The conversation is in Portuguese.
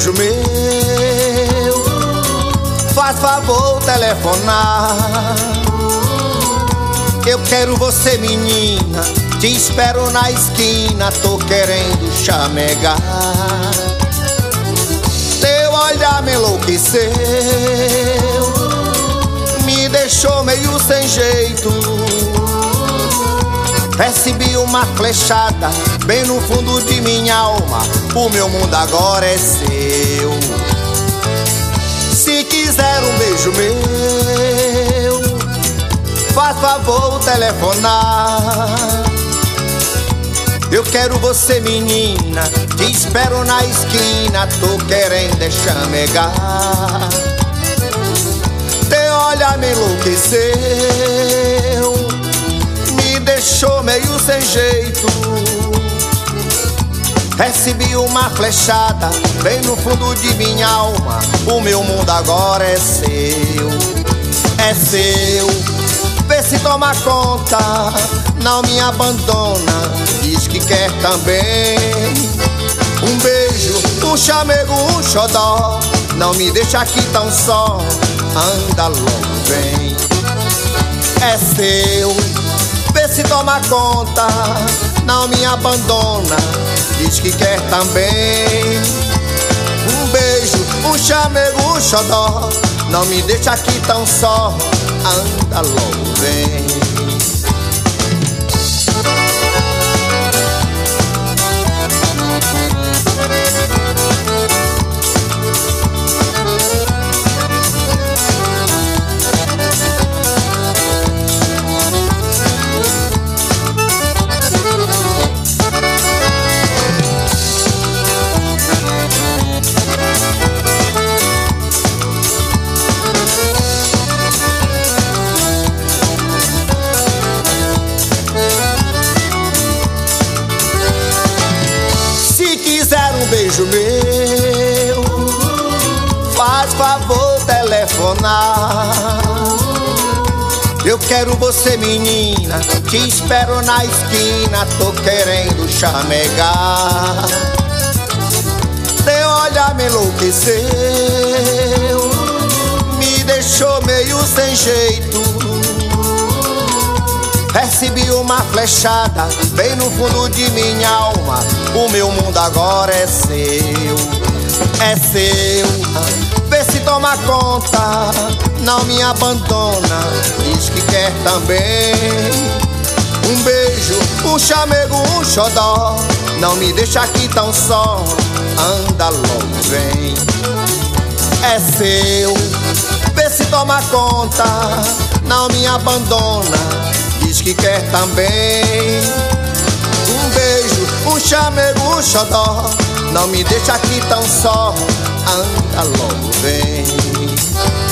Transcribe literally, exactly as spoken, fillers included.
beijo meu, faz favor telefonar. Eu quero você, menina, te espero na esquina, tô querendo chamegar. Teu olhar me enlouqueceu, me deixou meio sem jeito. Recebi uma flechada bem no fundo de minha alma, o meu mundo agora é seu. Se quiser um beijo meu, faz favor telefonar. Eu quero você, menina, te espero na esquina, tô querendo chamegar. Teu olhar me enlouqueceu, me deixou meio sem jeito. Recebi uma flechada bem no fundo de minha alma, o meu mundo agora é seu. É seu, vê se toma conta, não me abandona, diz que quer também. Um beijo, um chamego, um xodó, não me deixa aqui tão só, anda logo, vem. É seu, vê se toma conta, não me abandona, diz que quer também. Um beijo, um chamego, um xodó, não me deixa aqui tão só, anda logo, vem. Beijo meu, faz favor telefonar. Eu quero você, menina, te espero na esquina, tô querendo chamegar. Teu olhar me enlouqueceu, me deixou meio sem jeito. Recebi uma flechada bem no fundo de minha alma, o meu mundo agora é seu. É seu, vê se toma conta, não me abandona, diz que quer também. Um beijo, um chamego, um xodó, não me deixa aqui tão só, anda logo, vem. É seu, vê se toma conta, não me abandona, diz que quer também. Um beijo, um chamego, um xodó, não me deixa aqui tão só, anda logo, vem.